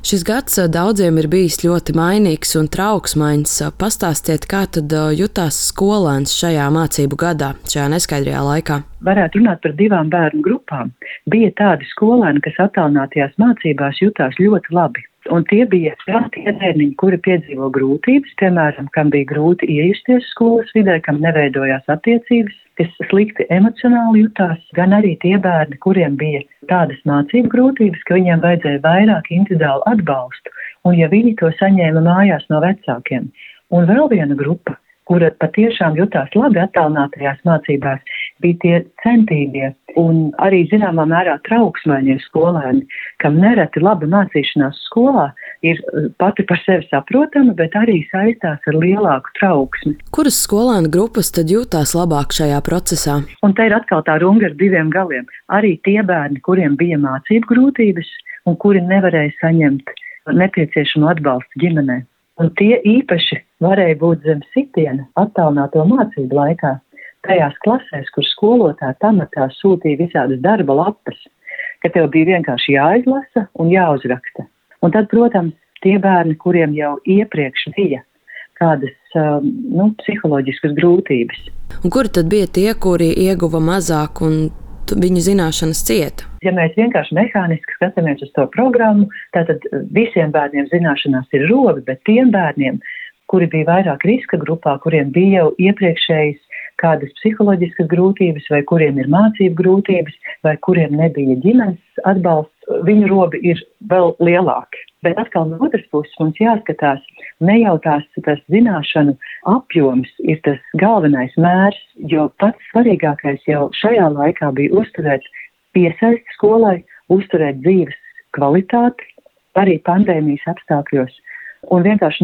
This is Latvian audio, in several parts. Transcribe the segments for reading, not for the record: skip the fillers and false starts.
Šis gads daudziem ir bijis ļoti mainīgs un trauksmains. Pastāstiet, kā tad jutās skolēns šajā mācību gadā, šajā neskaidrajā laikā? Varētu runāt par divām bērnu grupām. Bija tādi skolēni, kas attālinātajās mācībās jutās ļoti labi. Un tie bija tie bērniņi, kuri piedzīvo grūtības, piemēram, kam bija grūti iejusties skolas vidē, kam neveidojās attiecības, kas slikti emocionāli jutās, gan arī tie bērni, kuriem bija tādas mācību grūtības, ka viņiem vajadzēja vairāk individuālu atbalstu, un ja viņi to saņēma mājās no vecākiem. Un vēl viena grupa, kura patiešām jutās labi attālinātajās mācībās, bija tie centīgie un arī zināmā mērā trauksmainie skolēni, kam nereti laba mācīšanās skolā ir pati par sevi saprotama, bet arī saistās ar lielāku trauksmi. Kuras skolēnu grupas tad jutās labāk šajā procesā? Un te ir atkal tā runga ar diviem galiem. Arī tie bērni, kuriem bija mācību grūtības un kuri nevarēja saņemt nepieciešamo atbalstu ģimenē. Un tie īpaši varēja būt zem sitiena attālināto mācību laikā, tajās klasēs, kur skolotāji pamatā sūtīja visādas darba lapas, ka tev bija vienkārši jāizlasa un jāuzraksta. Un tad, protams, tie bērni, kuriem jau iepriekš bija kādas psiholoģiskas grūtības. Un kuri tad bija tie, kuri ieguva mazāk un viņu zināšanas cieta? Ja mēs vienkārši mehāniski skatāmies uz to programmu, tātad visiem bērniem zināšanās ir robi, bet tiem bērniem, kuri bija vairāk riska grupā, kuriem bija jau iepriekšējas kādas psiholoģiskas grūtības, vai kuriem ir mācību grūtības, vai kuriem nebija ģimenes atbalsts, viņu robi ir vēl lielāki. Bet atkal no otras puses mums jāskatās, ne jau tas zināšanu apjoms ir tas galvenais mērs, jo pats svarīgākais jau šajā laikā bija uzturēt piesaisti skolai, uzturēt dzīves kvalitāti, arī pandēmijas apstākļos, un vienkārši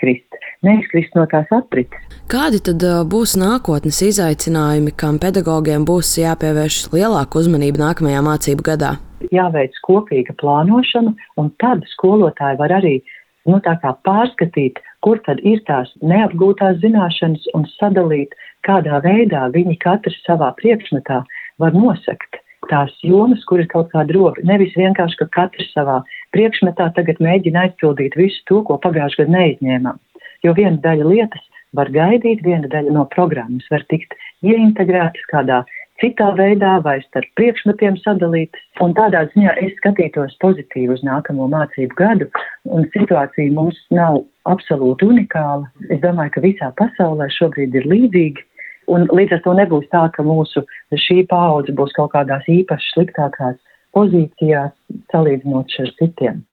neizkrist no tās aprites. Kādi tad būs nākotnes izaicinājumi, kam pedagogiem būs jāpievērš lielāka uzmanība nākamajā mācību gadā? Jāveic kopīga plānošana, un tad skolotāji var arī pārskatīt, kur tad ir tās neapgūtās zināšanas un sadalīt, kādā veidā viņi katrs savā priekšmetā var nosekt tās jomas, kur ir kaut kāda roba. Nevis vienkārši, ka katrs savā priekšmetā tagad mēģina aizpildīt visu to, ko pagājušajā gadā neizņēmām. Jo viena daļa lietas var gaidīt, viena daļa no programmas var tikt ieintegrētas kādā citā veidā vai starp priekšmetiem sadalītas. Un tādā ziņā es skatītos pozitīvi uz nākamo mācību gadu, un situācija mums nav absolūti unikāla. Es domāju, ka visā pasaulē šobrīd ir līdzīgi. Un līdz ar to nebūs tā, ka mūsu šī paudze būs kaut kādās īpaši sliktākās pozīcijās salīdzinot ar citiem.